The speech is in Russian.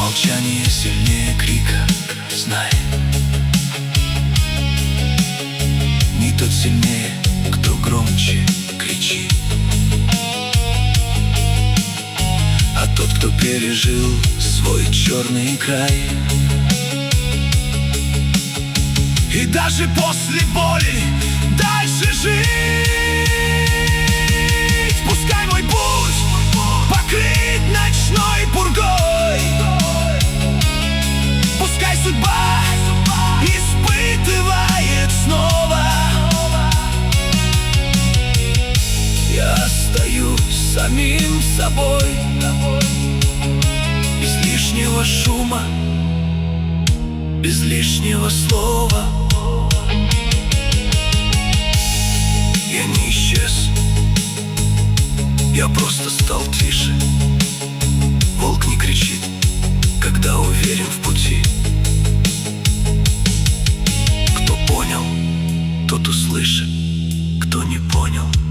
Молчание сильнее крика, знай. Не тот сильнее, кто громче кричит, а тот, кто пережил свой черный край. И даже после боли дальше жить. Пускай мой путь покрыт ночной пургой, пускай судьба испытывает снова. Я остаюсь самим собой, без лишнего шума, без лишнего слова. Я не исчез, я просто стал тише. Волк не кричит, когда уверен в пути. Кто понял, тот услышит, кто не понял,